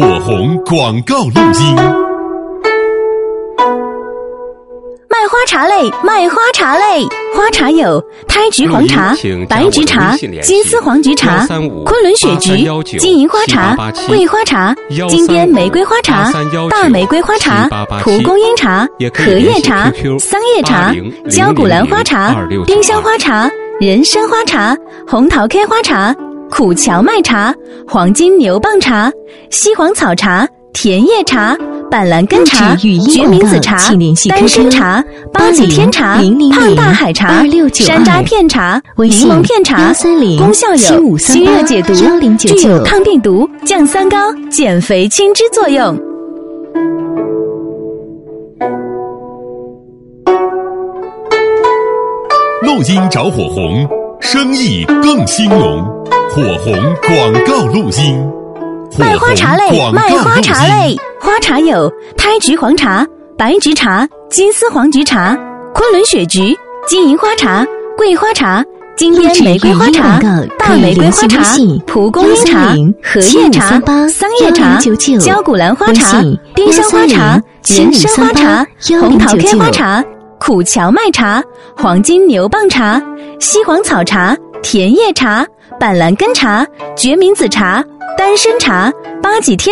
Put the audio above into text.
火红广告录音。 卖花茶类，卖花茶类，花茶有胎菊黄茶、白菊茶、金丝黄菊茶、昆仑雪菊、金银花茶、桂花茶、金边玫瑰花茶、大玫瑰花茶、蒲公英茶、荷叶茶、桑叶茶、焦骨兰花茶、丁香花茶、人参花茶、红桃 K 花茶、苦荞麦茶、黄金牛蒡茶、西黄草茶、甜叶茶、板蓝根茶、决明子茶、丹参茶、八戟天茶、胖大海茶、山楂片茶、柠檬片茶，功效有清热解毒，具有抗病毒、降三高、减肥清脂作用。 录音找火红，生意更兴隆。火红广告录音。 卖花茶类，卖花茶类，花茶有胎菊黄茶、白菊茶、金丝黄菊茶、昆仑雪菊、金银花茶、桂花茶、金边玫瑰花茶、大玫瑰花茶、蒲公英茶、荷叶茶、桑叶茶、焦骨兰花茶、丁香花茶、人参花茶、红桃 K 花茶、苦荞麦茶、黄金牛蒡茶、西黄草茶、甜叶茶、板蓝根茶、决明子茶、丹参茶、八戟天